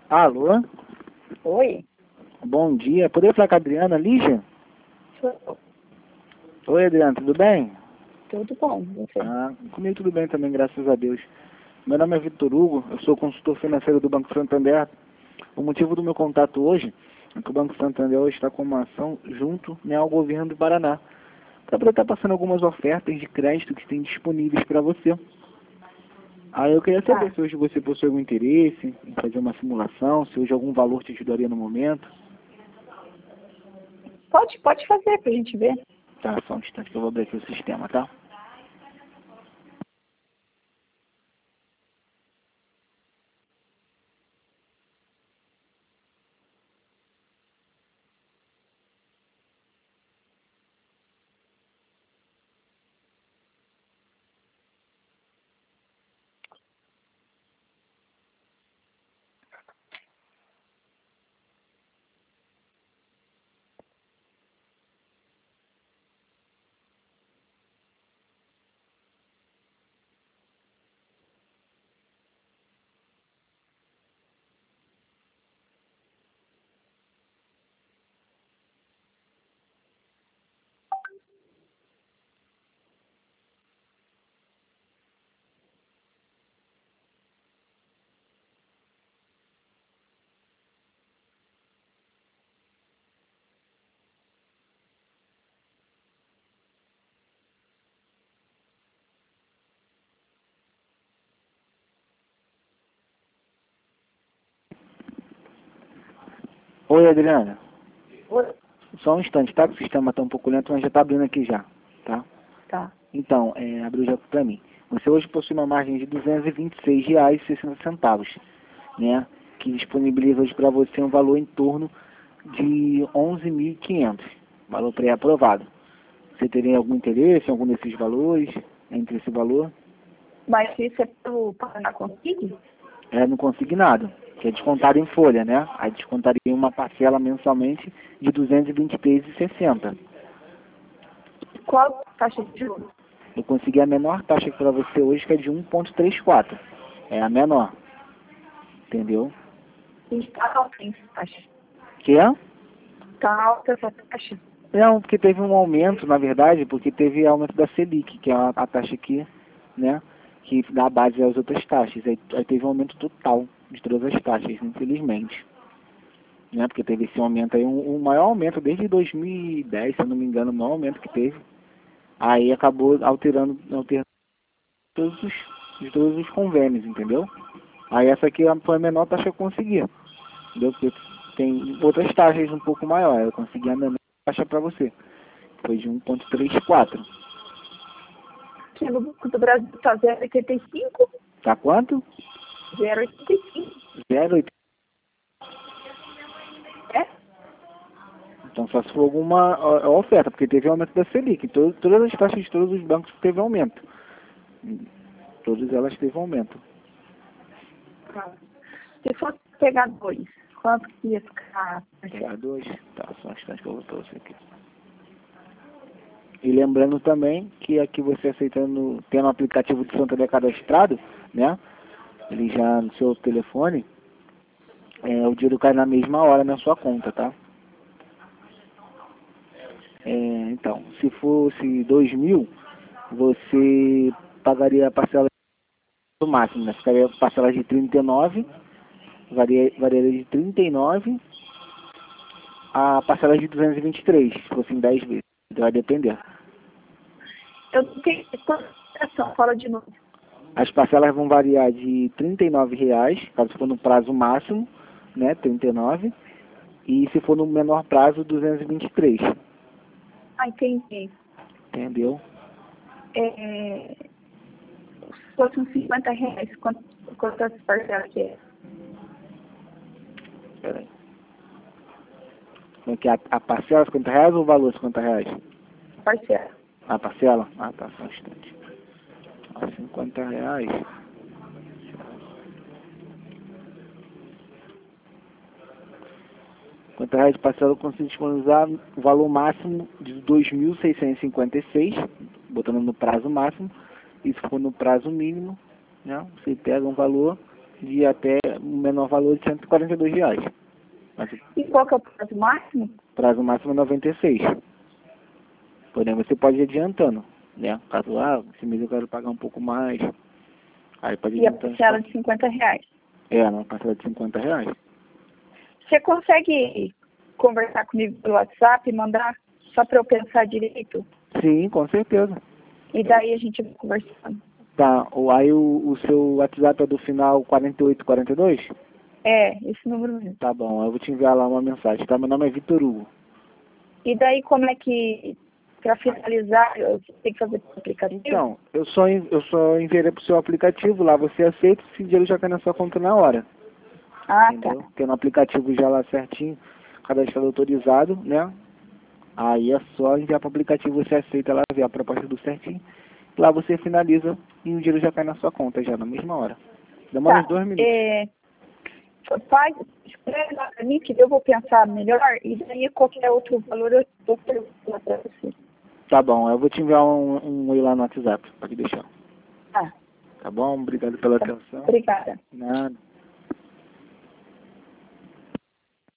Alô? Oi? Bom dia. Poderia falar com a Adriana Lígia? Sou- Oi, Adriana, tudo bem? Tudo bom, você? Comigo tudo bem também, graças a Deus. Meu nome é Vitor Hugo, eu sou consultor financeiro do Banco Santander. O motivo do meu contato hoje é que o Banco Santander hoje está com uma ação junto, né, ao governo do Paraná, para poder estar passando algumas ofertas de crédito que tem disponíveis para você. Aí eu queria saber se hoje você possui algum interesse em fazer uma simulação, se hoje algum valor te ajudaria no momento. Pode fazer pra gente ver. Tá, só um instante que eu vou abrir aqui o sistema, tá? Oi, Adriana. Oi? Só um instante, tá? Que o sistema está um pouco lento, mas já está abrindo aqui já, tá? Tá. Então, abriu já para mim. Você hoje possui uma margem de R$ 226,60, né? Que disponibiliza hoje para você um valor em torno de 11.500, valor pré-aprovado. Você teria algum interesse em algum desses valores, entre esse valor? Mas isso é pro Paraná Consigo? É no consignado, que é descontado em folha, né? Aí descontaria uma parcela mensalmente de R$ 223,60. Qual a taxa de juros? Eu consegui a menor taxa para você hoje, que é de 1,34. É a menor. Entendeu? E tá alta essa taxa. Que é? Tá alta essa taxa? Não, porque teve um aumento, na verdade, porque teve aumento da Selic, que é a taxa que, né, que dá base às outras taxas. Aí teve um aumento total de todas as taxas, infelizmente. Né, porque teve esse aumento aí, um maior aumento desde 2010, se eu não me engano, o maior aumento que teve. Aí acabou alterando todos os convênios, entendeu? Aí essa aqui foi a menor taxa que eu consegui. Entendeu? Porque tem outras taxas um pouco maiores. Eu consegui a menor taxa para você. Foi de 1,34. Aqui no Banco do Brasil tá 0,85? Tá quanto? 0,85. 0,8. É? Então só se for alguma oferta, porque teve aumento da Selic. Todas as taxas de todos os bancos teve aumento. Todas elas teve aumento. Tá. Se fosse pegar dois, quanto que ia ficar? Pegar dois. Tá, só um instante que eu vou pra você aqui. E lembrando também que aqui você aceitando, tendo o aplicativo de Santander cadastrado, né? Ele já no seu telefone, o dinheiro cai na mesma hora na sua conta, tá? Então, se fosse 2.000, você pagaria a parcela do máximo, né? Ficaria a parcela de 39, variaria de 39 a parcela de 223, se fosse em 10 vezes. Vai depender. Eu não tenho quanto fala de novo. As parcelas vão variar de R$ 39, caso for no prazo máximo, né, 39, e se for no menor prazo, 223. Ah, entendi. Entendeu? Se fosse uns R$ 50, quantas parcelas que é? Peraí. Como é que é? A parcela R$ 50 ou o valor R$ 50? Parcela. A parcela? Ah, tá, só um instante. R$ 50. R$ 50 de parcela eu consigo disponibilizar o valor máximo de 2.656, botando no prazo máximo. E se for no prazo mínimo, né, você pega um valor de até o menor valor de R$ 142. Mas E qual que é o prazo máximo? o prazo máximo é 96. Porém, você pode ir adiantando, né? Caso, esse mês eu quero pagar um pouco mais. Aí pode ir E a adiantando. parcela de R$ 50. Uma parcela de R$ 50. Você consegue conversar comigo pelo WhatsApp e mandar só para eu pensar direito? Sim, com certeza. E daí a gente vai conversando. Tá, aí o seu WhatsApp é do final 4842? É, esse número mesmo. Tá bom, eu vou te enviar lá uma mensagem, tá? Meu nome é Vitor Hugo. E daí como é que, para finalizar, eu tenho que fazer pelo aplicativo? Então, eu só enviarei pro seu aplicativo lá, você aceita, esse dinheiro já cai na sua conta na hora. Ah, Entendeu? tá. Porque no aplicativo já lá certinho, cadastrado autorizado, né? Aí é só enviar pro aplicativo, você aceita lá, ver a proposta do certinho. Lá você finaliza e o dinheiro já cai na sua conta já na mesma hora. Demora uns 2 minutos. Faz, escreve lá para mim que eu vou pensar melhor e daí qualquer outro valor eu vou perguntar para você. Tá bom, eu vou te enviar um oi lá no WhatsApp, pode deixar. Ah, Tá bom? Obrigado pela atenção. obrigada. Nada.